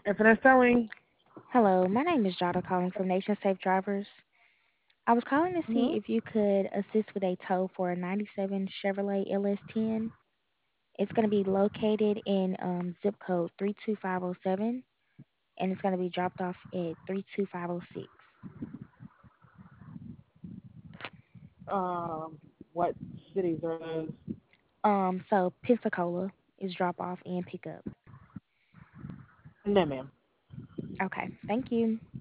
Infinite Selling. Hello, my name is Jada calling from Nation Safe Drivers. I was calling to Hmm. see if you could assist with a tow for a 97 Chevrolet LS10. It's going to be located in zip code 32507 and it's going to be dropped off at 32506. Um, what cities are those? So Pensacola is drop off and pick up. No, ma'am. Okay, thank you.